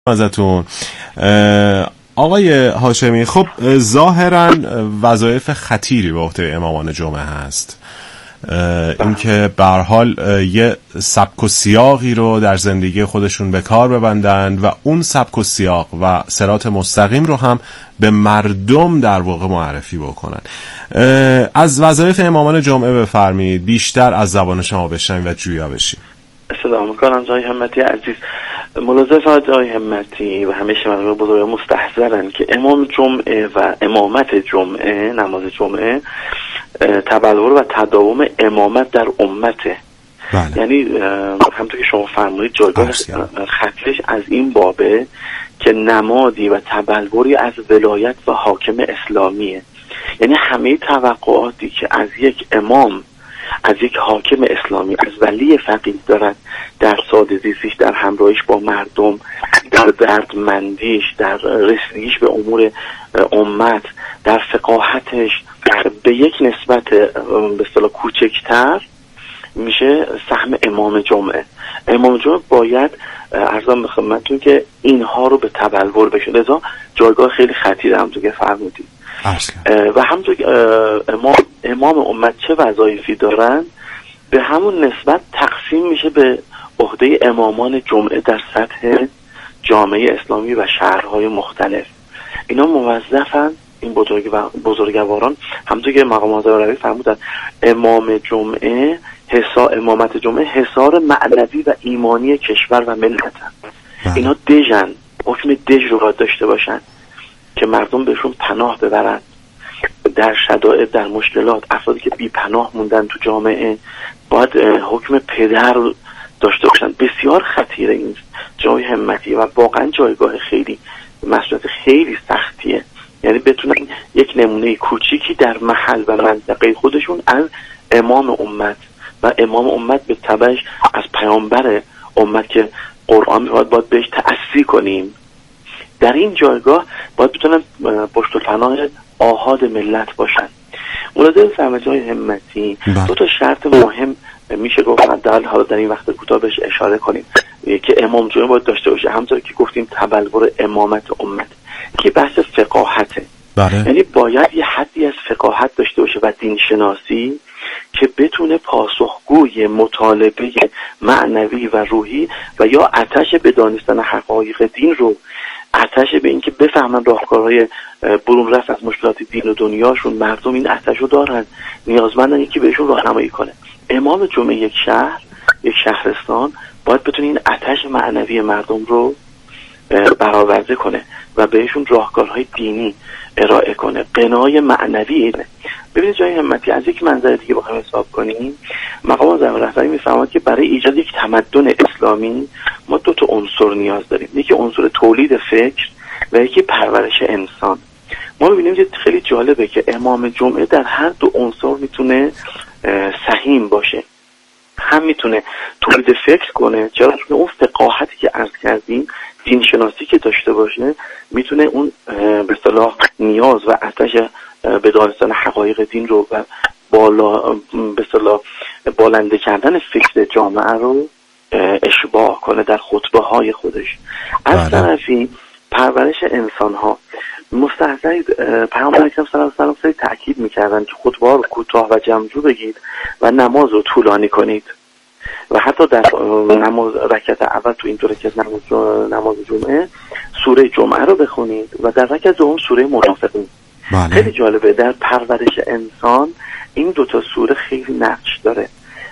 ازتون آقای هاشمی. خب ظاهرا وظایف خطیری به عهده امامان جمعه هست، اینکه به هر حال یه سبک و سیاقی رو در زندگی خودشون به کار ببندن و اون سبک و سیاق و صراط مستقیم رو هم به مردم در واقع معرفی بکنن. از وظایف امامان جمعه بفرمایید، بیشتر از زبان شما بشنویم و جویا بشیم. سلام میکنم جای همتی عزیز. ملاحظه جای همتی و همیشه مردم بزرگ مستحضرن که امام جمعه و امامت جمعه، نماز جمعه، تبلور و تداوم امامت در امته. بله. یعنی همونطور که شما فرمودید جایگاه خطیش از این بابه که نمادی و تبلوری از ولایت و حاکم اسلامیه. یعنی همه توقعاتی که از یک امام، از یک حاکم اسلامی، از ولی فقیه دارد در ساده زیستیش، در همراهیش با مردم، در دردمندیش، در رسیدگیش به امور امت، در فقاهتش به یک نسبت به اصطلاح کوچکتر میشه سهم امام جمعه. امام جمعه باید عرضم به خدمتتون که اینها رو به تبلور بشه، لذا جایگاه خیلی خطیر همونطور که فرمودید. و همونطور که امام امت چه وظایفی دارن به همون نسبت تقسیم میشه به عهده امامان جمعه در سطح جامعه اسلامی و شهرهای مختلف. اینا موظفن، این بزرگواران، همونطور که مقام آزاد روی فرمودن، امام جمعه امامت جمعه حصار معنوی و ایمانی کشور و ملتن. اینا دژن، حکم دژ رو باید داشته باشن که مردم بهشون پناه ببرن در شدائد، در مشکلات. افرادی که بی پناه موندن تو جامعه باید حکم پدر رو داشته باشن. بسیار خطیره این جای همتی و واقعا جایگاه خیلی مسئولیت خیلی سختیه. یعنی بتونن یک نمونه کوچیکی در محل و منطقه خودشون از امام امت و امام امت به تبعش از پیامبر امت که قرآن باید بهش تأسی کنیم. در این جایگاه باید بتونن پشت و پناه آحاد ملت باشن. ملاحظه فرمایید جای همتی، دو تا شرط مهم میشه گفت حالا در این وقت کوتاه بهش اشاره کنیم که امام جمعه باید داشته باشه. همونطور که گفتیم تبلور امامت امت که بحث فقاهته. یعنی باید یه حدی از فقاهت داشته باشه و دین شناسی که بتونه پاسخگوی مطالبه معنوی و روحی و یا آتش به دانستن حقایق دین رو، آتش به این که بفهمن راهکارهای برون رفت از مشکلات دین و دنیاشون، مردم این آتش رو دارن، نیازمندن یکی بهشون راهنمایی کنه. امام جمعه یک شهر، یک شهرستان باید بتونه این آتش معنوی مردم رو برآورده کنه و بهشون راهکارهای دینی ارائه کنه. قنای معنوی اینه. ببینید جای همتی، از یک منظر دیگه بخوایم حساب کنیم، مقام آزاد رهبری میفهمد که برای ایجاد یک تمدن اسلامی ما دو تا عنصر نیاز داریم. یکی عنصر تولید فکر و یکی پرورش انسان. ما می‌بینیم که خیلی جالبه که امام جمعه در هر دو عنصر میتونه سهیم باشه. هم میتونه تولید فکر کنه، چرا؟ چون اون فقاهتی که عرض کردیم، دین شناسی که داشته باشه، میتونه اون به اصطلاح نیاز و آتش به دانستن حقایق دین رو و به اصطلاح بالنده کردن فکر جامعه رو اشباع کنه در خطبه های خودش. از طرفی پرورش انسان ها، مستحضرید پیامبر اکرم صلی الله علیه و آله تاکید میکردن که خطبه ها رو کوتاه و جمع‌جو بگید و نماز رو طولانی کنید و حتی در نماز رکعت اول تو این دو رکعت نماز جمعه سوره جمعه رو بخونید و در رکعت دوم سوره منافقون. خیلی جالبه، در پرورش انسان این دوتا سوره خیلی نقش داره.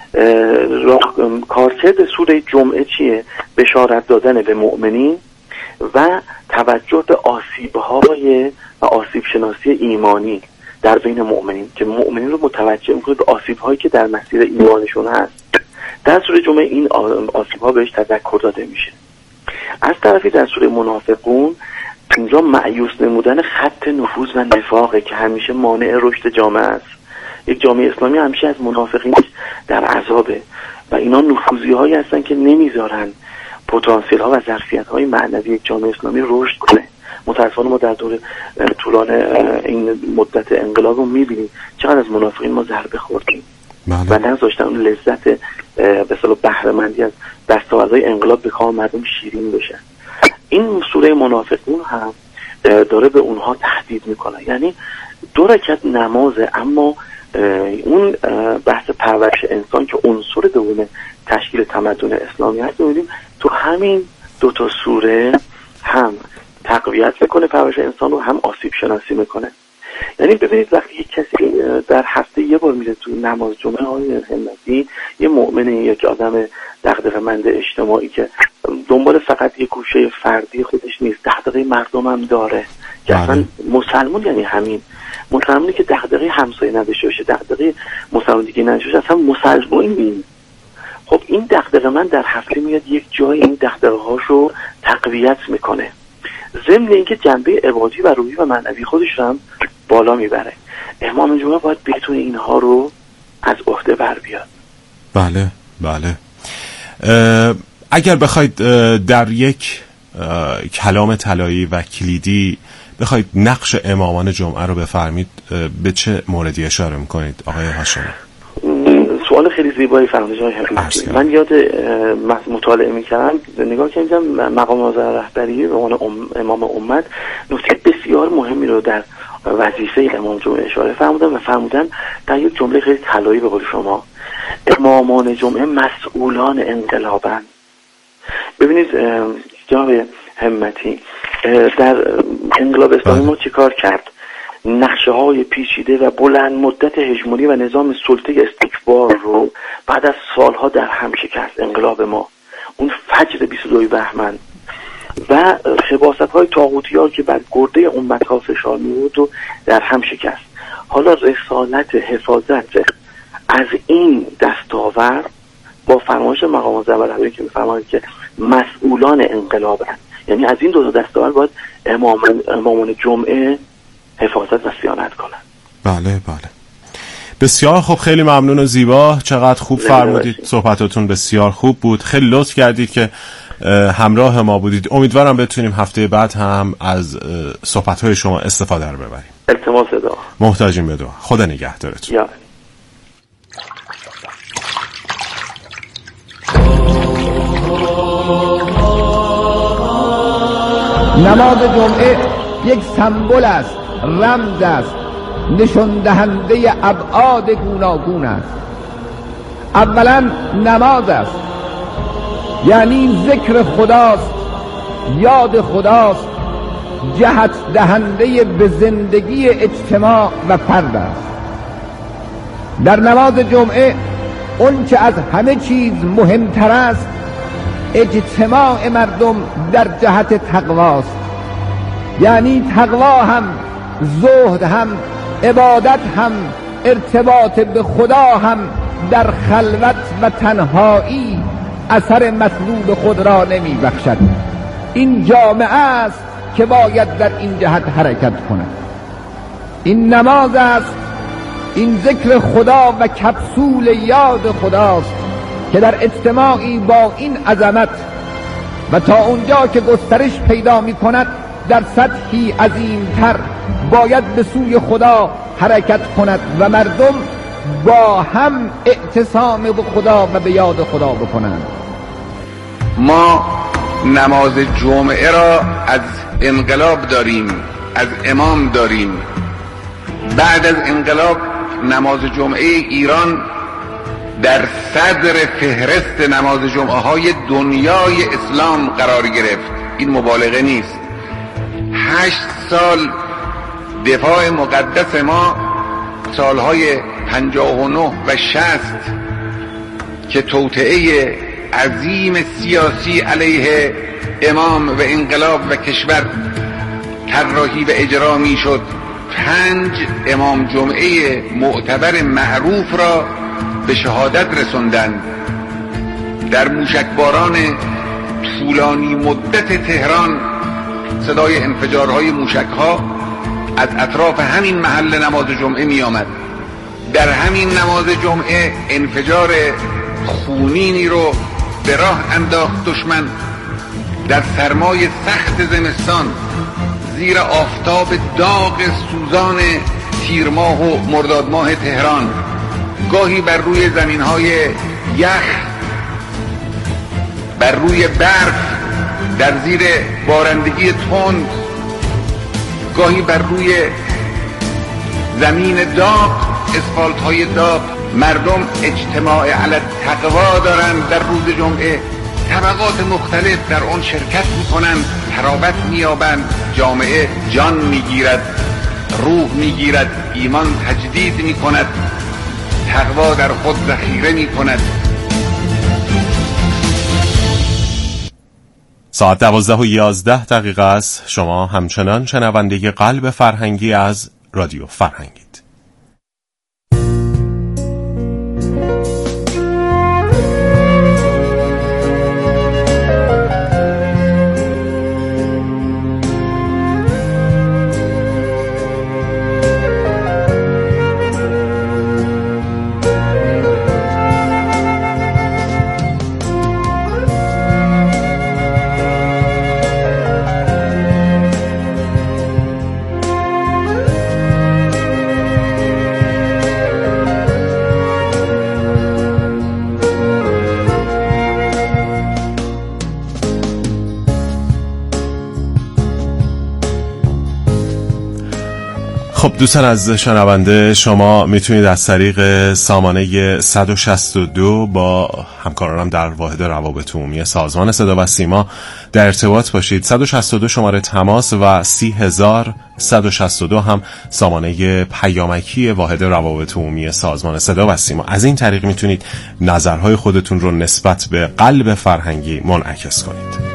کارکرد سوره جمعه چیه؟ بشارت دادن به مؤمنین و توجه به آسیب‌های و آسیب شناسی ایمانی در بین مؤمنین که مؤمنین رو متوجه می‌کنه به آسیب‌هایی که در مسیر ایمانشون هست. در سوره جمعه این آسیب‌ها بهش تذکر داده میشه. از طرفی در سوره منافقون اینجا مأیوس نمودن خط نفوذ و نفاقه که همیشه مانع رشد جامعه است. یک جامعه اسلامی همیشه از منافقین در عذابه و اینا نفوذی‌هایی هستن که نمیذارن پتانسیل ها و ظرفیت های معنوی یک جامعه اسلامی رشد کنه. متأسفانه ما در دور طولان این مدت انقلاب رو میبینیم چقدر از منافقین ما ضربه خوردیم و نذاشتن اون لذت به اصطلاح بهره مندی از دستاوردهای انقلاب به کام مردم شیرین بشه. این سوره منافقون هم داره به اونها تهدید میکنه. یعنی 2 رکعت نمازه، اما اون بحث پرورش انسان که عنصر دوم تشکیل تمدن اسلامی هست، ببینیم تو همین 2 تا سوره هم تقویت میکنه پرورش انسان رو، هم آسیب شناسی میکنه. یعنی ببینید وقتی یک کسی در هفته یه بار میره تو نماز جمعه های همتی، یه مؤمنه، یک آدم دغدغه‌مند اجتماعی که دنبال فقط یک گوشه فردی خودش نیست، دغدغه مردم هم داره که اصلا مسلمان یعنی همین مسلمانی که دغدغه همسایه نداشته باشه، دغدغه مسلمان دیگه نداشته باشه، اصلا مسلمان نیست. خب این دغدغه من در هفته میاد یک جای این دغدغه‌هاشو تقویت میکنه، ضمن اینکه جنبه عبادی و روحی و معنوی خودش رو هم بالا میبره. امام جمعه باید بتونه اینها رو از عهده بر بیاد. بله بله. اگر بخواید در یک کلام طلایی و کلیدی بخواید نقش امامان جمعه رو بفرمید، به چه موردی اشاره میکنید آقای هاشمی؟ سوال خیلی زیبایی فرمودید آقای حکیمی. من یاد مطالعه میکردم، نگاه کردم مقام معظم رهبری به عنوان امام امت نکته بسیار مهمی رو در وظیفه امام جمعه اشاره فرمودن در یک جمله خیلی طلایی به قول شما، امامان جمعه مسئولان انقلابن. ببینید جناب همتی، در انقلاب اسلامی ما چیکار کرد؟ نقشه های پیچیده و بلند مدت هژمونی و نظام سلطه استکبار رو بعد از سالها در هم شکست. انقلاب ما اون فجر 22 بهمن و خباست های طاغوتی‌ها که بر گرده امت ها فشار می‌آورد و در هم شکست. حالا رسالت حفاظت از این دستاورد با فرمایش مقام معظم رهبری که می‌فرماید که مسئولان انقلابن، یعنی از این 2 تا دستاورد باید امامان جمعه حفاظت و صیانت کنن. بله بله. بسیار خوب، خیلی ممنون و زیبا، چقدر خوب فرمودید، صحبتاتون بسیار خوب بود، خیلی لطف کردید که همراه ما بودید. امیدوارم بتونیم هفته بعد هم از صحبت‌های شما استفاده رو ببریم. التماس دعا. محتاجیم به دعا. خدا نگهدارتون. یا نماز جمعه یک سمبل است، رمز است، نشان دهنده ابعاد گوناگون است. اولا نماز است، یعنی ذکر خداست، یاد خداست، جهت دهنده به زندگی اجتماع و فرد است. در نماز جمعه اون چه از همه چیز مهمتر است اجتماع مردم در جهت تقواست، یعنی تقوا هم، زهد هم، عبادت هم، ارتباط به خدا هم در خلوت و تنهایی اثر مطلوب خود را نمی بخشد. این جامعه است که باید در این جهت حرکت کند. این نماز است، این ذکر خدا و کپسول یاد خداست که در اجتماعی با این عظمت و تا اونجا که گسترش پیدا می کند در سطحی عظیمتر باید به سوی خدا حرکت کند و مردم با هم اعتصام به خدا و به یاد خدا بکنند. ما نماز جمعه را از انقلاب داریم، از امام داریم. بعد از انقلاب نماز جمعه ایران در صدر فهرست نماز جمعه های دنیای اسلام قرار گرفت. این مبالغه نیست. 8 سال دفاع مقدس ما، سالهای 59 و 60 که توطئه عظیم سیاسی علیه امام و انقلاب و کشور طراحی و اجرا می شد، 5 امام جمعه معتبر معروف را به شهادت رسوندند. در موشکباران طولانی مدت تهران صدای انفجارهای موشکها از اطراف همین محل نماز جمعه می آمد. در همین نماز جمعه انفجار خونینی رو به راه انداخت دشمن در سرمای سخت زمستان زیر آفتاب داغ سوزان تیر ماه و مرداد ماه تهران، گاهی بر روی زمینهای یخ، بر روی برف در زیر بارندگی تند، گاهی بر روی زمین داغ، اسفالت های داغ، مردم اجتماع علی التقوا دارند. در روز جمعه طبقات مختلف در آن شرکت میکنند، ترابط مییابند، جامعه جان میگیرد، روح میگیرد، ایمان تجدید میکند، تقوا در خود ذخیره میکند. ساعت 12:11 است. شما همچنان شنونده قلب فرهنگی از رادیو فرهنگید. خب دوستان از شنونده، شما میتونید از طریق سامانه 162 با همکارانم در واحد روابط عمومی سازمان صدا و سیما در ارتباط باشید. 162 شماره تماس و 30162 هم سامانه پیامکی واحد روابط عمومی سازمان صدا و سیما. از این طریق میتونید نظرهای خودتون رو نسبت به قلب فرهنگی منعکس کنید.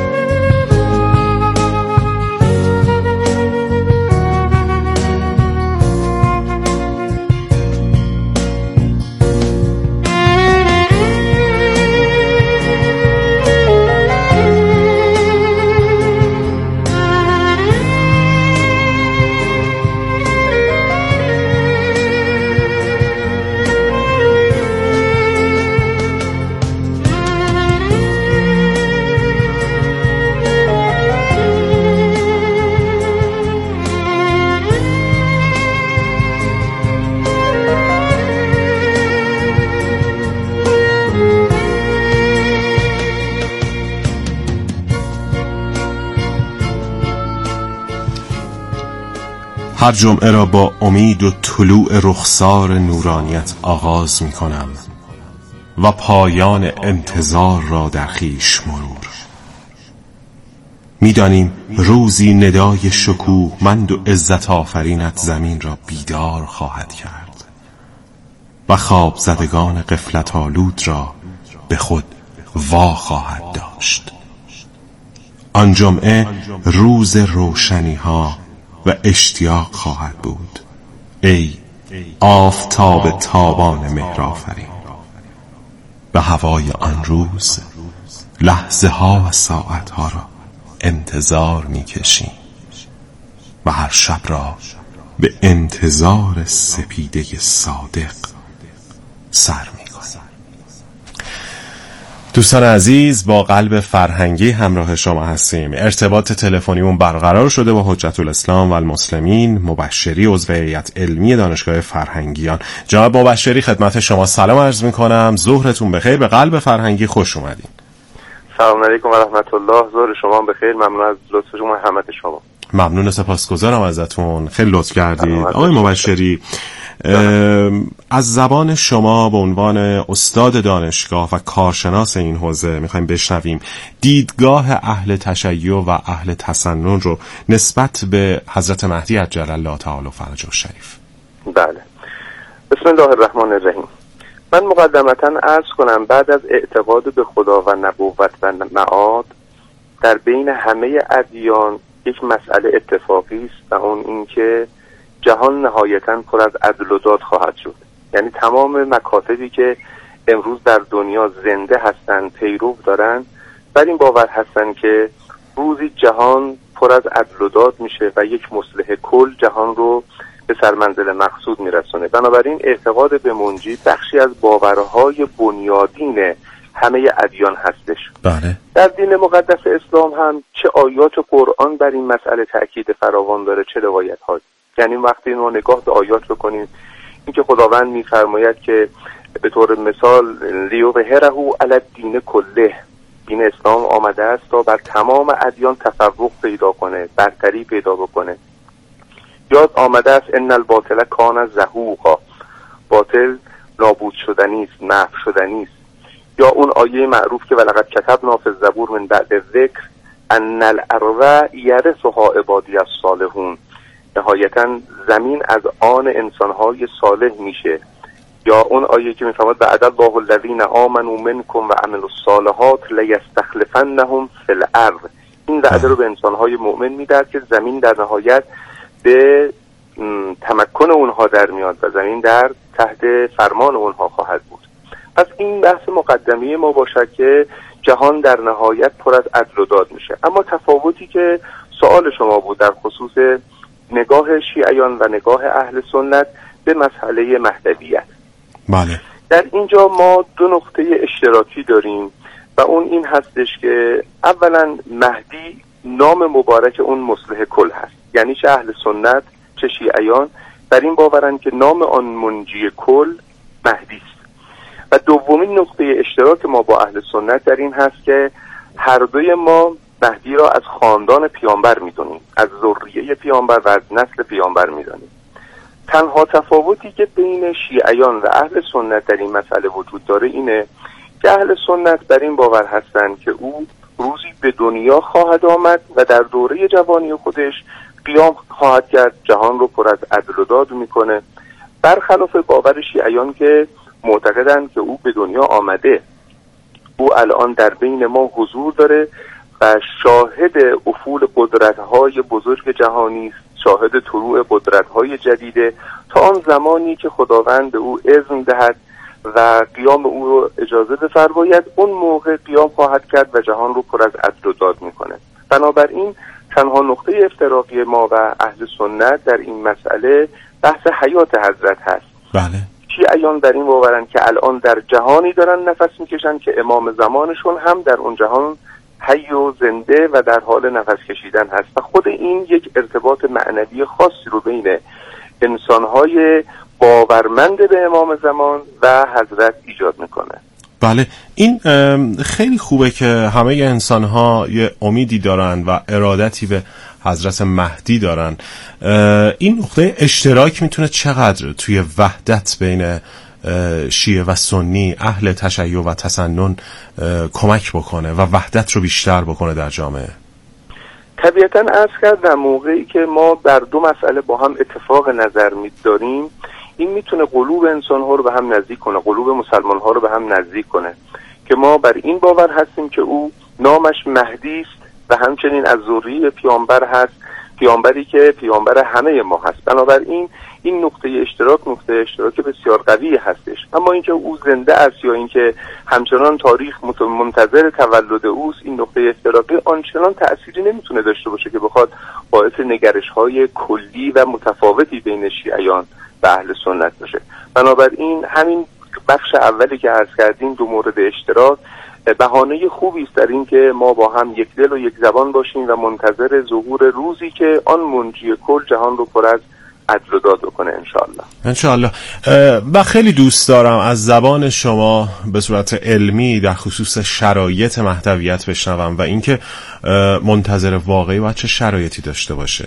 هر جمعه را با امید و طلوع رخسار نورانیت آغاز می کنم و پایان انتظار را در خویش مرور. می دانیم روزی ندای شکوهمند و عزت آفرینت زمین را بیدار خواهد کرد و خواب زدگان غفلت آلود را به خود وا خواهد داشت. آن جمعه روز روشنی ها و اشتیاق خواهد بود. ای آفتاب تابان مهرآفرین، به هوای آن روز لحظه ها و ساعت ها را انتظار می کشیم و هر شب را به انتظار سپیده صادق سر می کنیم. دوستان عزیز، با قلب فرهنگی همراه شما هستیم. ارتباط تلفنیمون برقرار شده با حجت الاسلام و المسلمین مبشری، عضو هیئت علمی دانشگاه فرهنگیان. جناب مبشری، خدمت شما سلام عرض می‌کنم. ظهرتون بخیر. به قلب فرهنگی خوش اومدین. سلام علیکم و رحمت الله. ظهر شما بخیر. ممنون از لطف شما، همت شما. ممنون، سپاسگزارم ازتون. خیلی لطف کردید. آقای مبشری، از زبان شما به عنوان استاد دانشگاه و کارشناس این حوزه میخوایم بشنویم دیدگاه اهل تشیع و اهل تسنن رو نسبت به حضرت مهدی عجل الله تعالی فرجه الشریف. بله، بسم الله الرحمن الرحیم. من مقدمتا عرض کنم بعد از اعتقاد به خدا و نبوت و معاد در بین همه ادیان یک مسئله اتفاقی است و اون این که جهان نهایتاً پر از عدل و داد خواهد شد. یعنی تمام مکاتبی که امروز در دنیا زنده هستند، پیرو دارند، بر این باور هستند که روزی جهان پر از عدل و داد میشه و یک مصلح کل جهان رو به سرمنزل مقصود میرسونه. بنابراین اعتقاد به منجی بخشی از باورهای بنیادین همه ادیان هستش. بله. در دین مقدس اسلام هم چه آیات قرآن بر این مسئله تأکید فراوان داره، چه روایت ها. یعنی وقتی ما نگاه به آیات بکنیم، اینکه خداوند میفرماید که به طور مثال لیظهره علی الدین کله، دین اسلام آمده است تا بر تمام ادیان تفوق پیدا کنه، برتری پیدا بکنه. یا آمده است ان الباطل کان زهوقا، باطل نابود شدنی است، محو شدنی است. یا اون آیه معروف که ولقد کتبنا فی الزبور من بعد الذکر ان الارض یرثها عبادی الصالحون، نهایتا زمین از آن انسانهای صالح میشه. یا اون آیه که میفرماد بعد الله الذین آمنوا منکم و عملوا الصالحات لیستخلفنهم فی الارض، این وعده رو به انسانهای مؤمن میدهد که زمین در نهایت به تمکن اونها در میاد و زمین در تحت فرمان اونها خواهد بود. پس این بحث مقدمه ما باشد که جهان در نهایت پر از عدل و داد میشه. اما تفاوتی که سوال شما بود در خصوص نگاه شیعیان و نگاه اهل سنت به مسئله مهدویت، بله، در اینجا ما دو نقطه اشتراکی داریم و اون این هستش که اولا مهدی نام مبارک اون مصلح کل هست، یعنی چه اهل سنت چه شیعیان در این باورن که نام آن منجی کل مهدی است. و دومین نقطه اشتراک ما با اهل سنت در این هست که هر دوی ما مهدی را از خاندان پیامبر میدونیم، از ذریه پیامبر و از نسل پیامبر میدونیم. تنها تفاوتی که بین شیعیان و اهل سنت در این مسئله وجود داره اینه که اهل سنت بر این باور هستند که او روزی به دنیا خواهد آمد و در دوره جوانی خودش قیام خواهد کرد، جهان رو پر از عدل و داد میکنه، برخلاف باور شیعیان که معتقدند که او به دنیا آمده، او الان در بین ما حضور داره و شاهد افول قدرت‌های بزرگ جهانی است، شاهد طلوع قدرت‌های جدیده تا آن زمانی که خداوند به او اذن دهد و قیام او رو اجازه بفرماید، اون موقع قیام خواهد کرد و جهان رو پر از عدل و داد میکنه. بنابراین تنها نقطه افتراقی ما و اهل سنت در این مسئله بحث حیات حضرت هست. بله. شیعیان در این باورن که الان در جهانی دارن نفس میکشن که امام زمانشون هم در اون جهان حی و زنده و در حال نفس کشیدن هست و خود این یک ارتباط معنوی خاصی رو بین انسانهای باورمند به امام زمان و حضرت ایجاد میکنه. بله، این خیلی خوبه که همه انسان‌ها یه امیدی دارن و ارادتی به حضرت مهدی دارن. این نقطه اشتراک میتونه چقدر توی وحدت بین شیعه و سنی، اهل تشیع و تسنن کمک بکنه و وحدت رو بیشتر بکنه در جامعه؟ طبیعتاً عرض کردم موقعی که ما در دو مسئله با هم اتفاق نظر می‌داریم، این میتونه قلوب انسان‌ها رو به هم نزدیک کنه، قلوب مسلمان‌ها رو به هم نزدیک کنه که ما بر این باور هستیم که او نامش مهدی است و همچنین از ذریه پیامبر هست، پیامبری که پیامبر همه ما هست. بنابراین این نقطه اشتراک بسیار قوی هستش. اما اینکه او زنده است یا اینکه همچنان تاریخ منتظر تولد اوست، این نقطه اشتراکی آنچنان تأثیری نمیتونه داشته باشه که بخواد باعث نگرش‌های کلی و متفاوتی بین شیعیان و اهل سنت باشه. بنابراین همین بخش اولی که عرض کردیم، دو مورد اشتراک، بهانه خوبی است در این که ما با هم یک دل و یک زبان باشیم و منتظر ظهور روزی که آن منجی کل جهان رو پر از عدل و داد بکنه انشاءالله. و خیلی دوست دارم از زبان شما به صورت علمی در خصوص شرایط مهدویت بشنوم و اینکه منتظر واقعی باید چه شرایطی داشته باشه.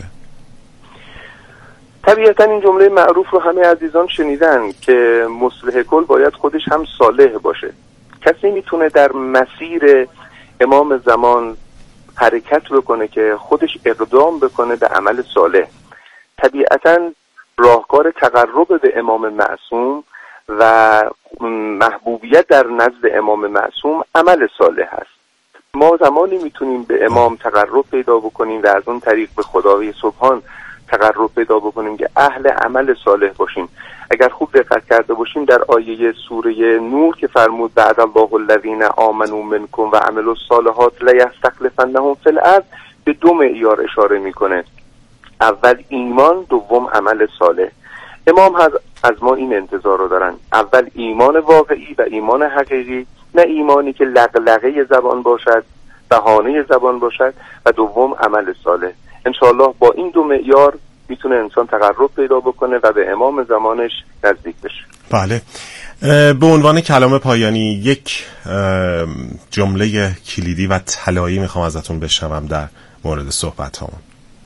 طبیعتا این جمله معروف رو همه عزیزان شنیدن که مصلح کل باید خودش هم صالح باشه. کسی میتونه در مسیر امام زمان حرکت بکنه که خودش اقدام بکنه به عمل صالح. طبیعتا راهکار تقرب به امام معصوم و محبوبیت در نزد امام معصوم عمل صالح است. ما زمانی میتونیم به امام تقرب پیدا بکنیم و از اون طریق به خدای سبحان تقرب پیدا بکنیم که اهل عمل صالح باشیم. اگر خوب دقت کرده باشیم در آیه سوره نور که فرمود بعد الله الذین آمنوا منکم و عملوا الصالحات لیستخلفنهم فی الارض، به دو معیار اشاره میکنه: اول ایمان، دوم عمل صالح. امام از ما این انتظار رو دارن، اول ایمان واقعی و ایمان حقیقی، نه ایمانی که لغلغه زبان باشد، بهانه زبان باشد، و دوم عمل صالح. انشاءالله با این دو معیار میتونه انسان تقرب پیدا بکنه و به امام زمانش نزدیک بشه. بله. به عنوان کلام پایانی یک جمله کلیدی و طلایی میخوام ازتون بشنوم در مورد صحبت هامون.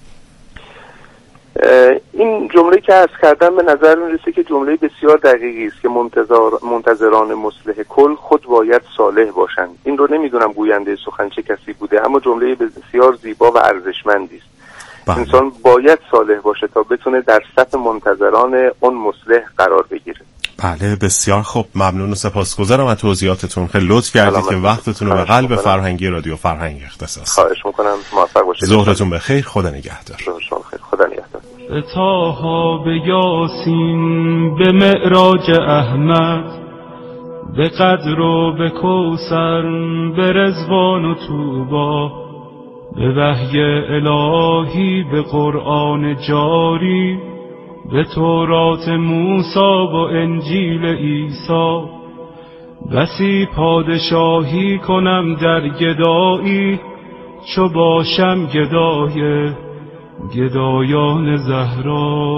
این جمله که عرض کردم به نظر میرسه که جمله بسیار دقیقی است که منتظران مصلح کل خود باید صالح باشند. این رو نمیدونم گوینده سخن چه کسی بوده، اما جمله بسیار زیبا و ارزشمندی است. انسان باید صالح باشه تا بتونه در صف منتظران اون مصلح قرار بگیره. بله بسیار خوب، ممنون و سپاسگزارم از توضیحاتتون. خیلی لطف کردید که وقتتون رو به قلب فرهنگی رادیو فرهنگ اختصاص. خواهش میکنم، موفق باشید. ظهرتون بخیر، خدا نگهدار. شما خیر، خدا نگهدار. به طه به یاسین به معراج احمد، به قدر و به کوثر به رضوان و طوبی، به وحی الهی به قرآن جاری، به تورات موسی و انجیل عیسی، بسی پادشاهی کنم در گدایی، چو باشم گدای گدایان زهرا.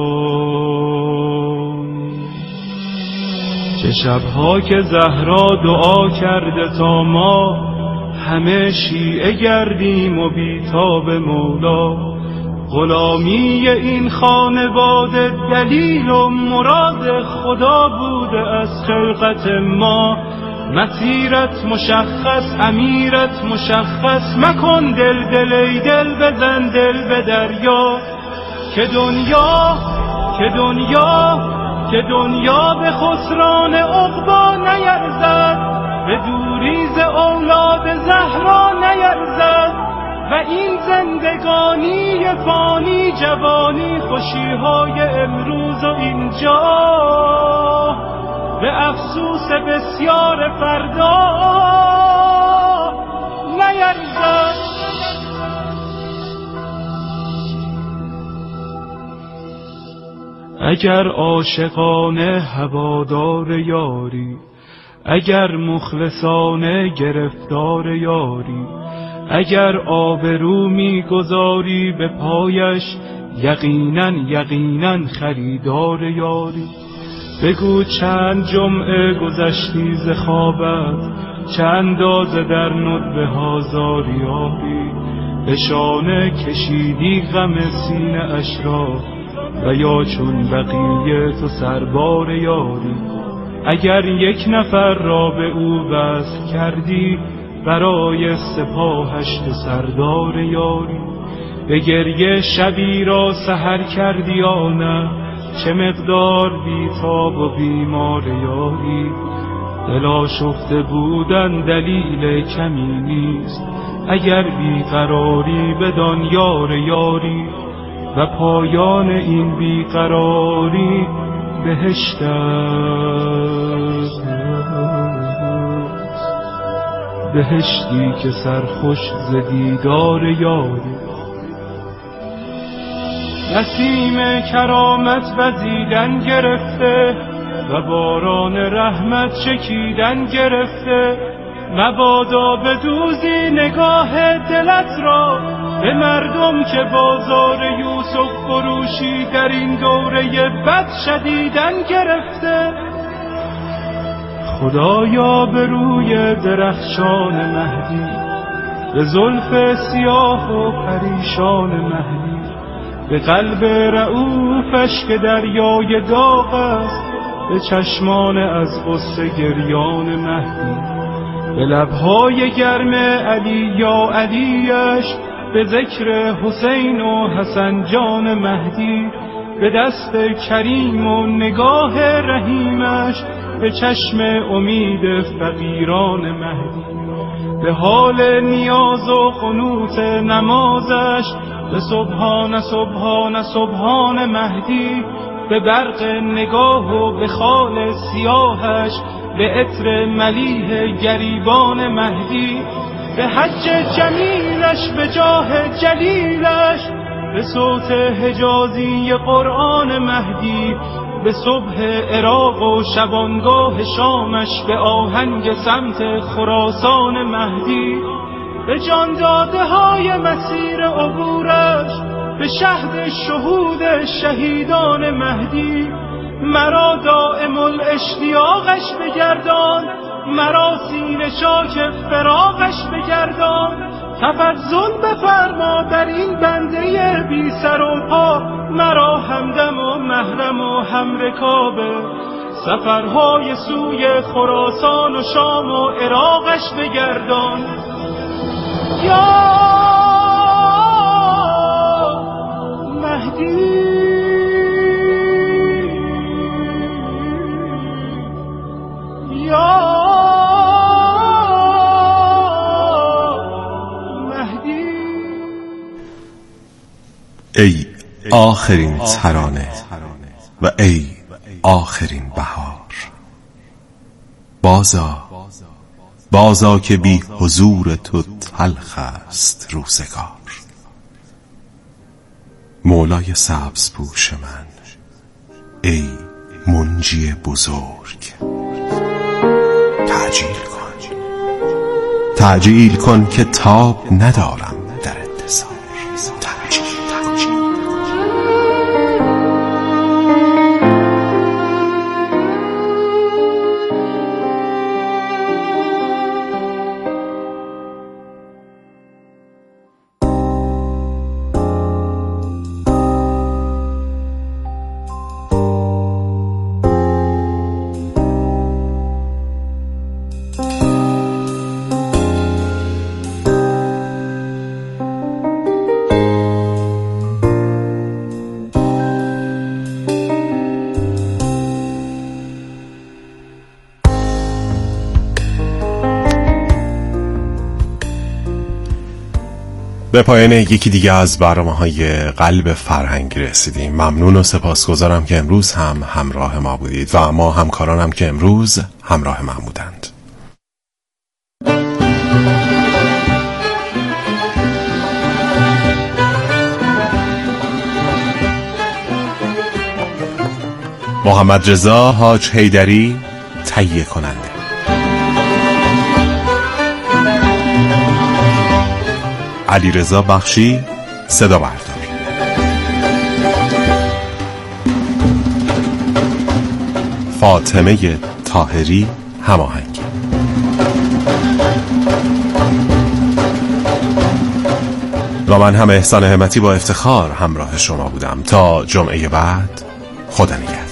چه شبها که زهرا دعا کرده تا ما، همه شیعه گردیم و بیتاب مولا. غلامی این خانواده دلیل و مراد خدا بوده از خلقت ما. مسیرت مشخص، امیرت مشخص، مکن دل دل ای دل، بزن دل به دریا. که دنیا به خسران عقبا نیرزد، به دوریز اولاد زهرا نیرزد. و این زندگانی فانی جوانی، خوشیهای امروز و اینجا، به افسوس بسیار فردا نیرزد. اگر عاشقانه هوادار یاری، اگر مخلصانه گرفتار یاری، اگر آبرو می‌گذاری به پایش، یقیناً خریدار یاری. بگو چند جمعه گذشتی ز خوابت، چه اندازه در ندبه ها زاریاری. به شانه کشیدی غم سینه اش را، و یا چون بقیه تو سربار یاری. اگر یک نفر را به او وصل کردی، برای سپاهش تو سردار یاری. به گریه شبی را سحر کردی یا نه، چه مقدار بیتاب و بیمار یاری. دل آشفته بودن دلیل کمی نیست، اگر بیقراری بدان یار یاری. و پایان این بیقراری بهشت است، بهشتی که سرخوش ز دیدار یاری. نسیم کرامت وزیدن گرفته، و باران رحمت چکیدن گرفته. مبادا بدوزی نگاه دلت را، به مردم که بازار یوسف فروشی در این دوره بد شدیدن گرفته. خدایا به روی درخشان مهدی، به زلف سیاه و پریشان مهدی، به قلب رؤوفش که دریای داغ است، به چشمان از غصه گریان مهدی، به لبهای گرم علی یا علیش، به ذکر حسین و حسن جان مهدی، به دست کریم و نگاه رحیمش، به چشم امید فقیران مهدی، به حال نیاز و قنوت نمازش، به سبحان سبحان سبحان مهدی، به برق نگاه و به خال سیاهش، به عطر ملیح گریبان مهدی، به حج جمیلش، به جاه جلیلش، به صوت حجازی قرآن مهدی، به صبح عراق و شبانگاه شامش، به آهنگ سمت خراسان مهدی، به جان داده های مسیر عبورش، به شهد شهود شهیدان مهدی، مرا دائم الاشتیاقش بگردان، مرا سینه چاک فراقش بگردان. تفضل بفرما در این بنده بی سر و پا، مرا همدم و محرم و همرکابه. سفرهای سوی خراسان و شام و عراقش بگردان. یا مهدی یا مهدی. ای آخرین ترانه و ای آخرین بهار، بازا که بی حضور تو تلخ است روزگار. مولای سبز پوش من، ای منجی بزرگ، تعجیل کن که تاب ندارم در انتظار. تعجیل. به پایان یکی دیگه از برنامه‌های قلب فرهنگ رسیدیم. ممنون و سپاسگزارم که امروز هم همراه ما بودید و ما همکارانم که امروز همراه من بودند. محمد رضا حاج حیدری تهیه کننده، علی رضا بخشی صدا بردار، فاطمه طاهری هماهنگی. و من هم احسان همتی با افتخار همراه شما بودم. تا جمعه بعد، خدا نگهدار.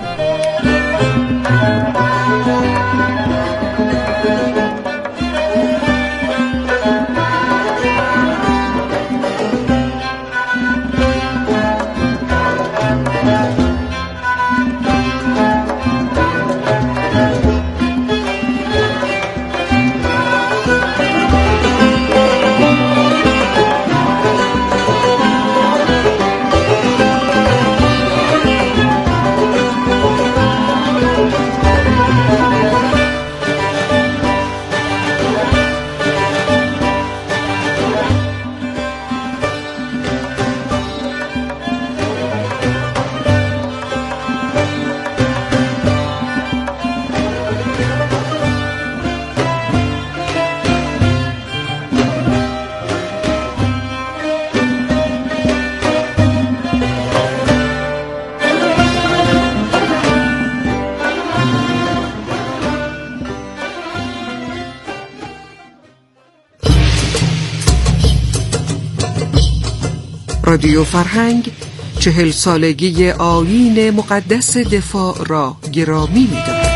رادیو فرهنگ 40 سالگی آیین مقدس دفاع را گرامی می‌دارد.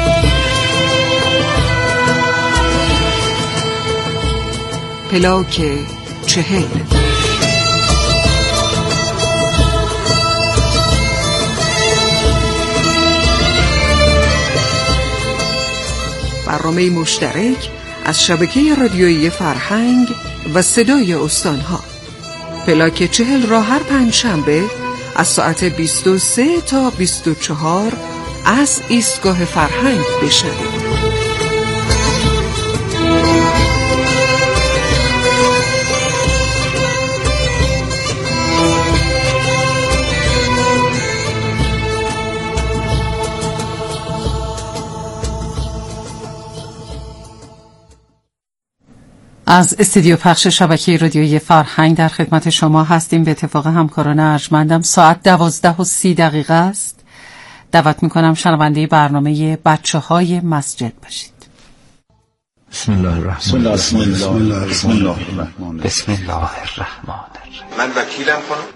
پلاک 40. برنامه مشترک از شبکه رادیویی فرهنگ و صدای استانها. پلاک 40 را هر پنجشنبه از ساعت 23 تا 24 از ایستگاه فرهنگ بشنوید. از استودیو پخش شبکه رادیویی فرهنگ در خدمت شما هستیم. به اتفاق همکاران ارجمندم ساعت 12:30 است. دعوت میکنم شنونده برنامه بچه‌های مسجد باشید. بسم الله الرحمن الرحیم. من وکیلم خانم.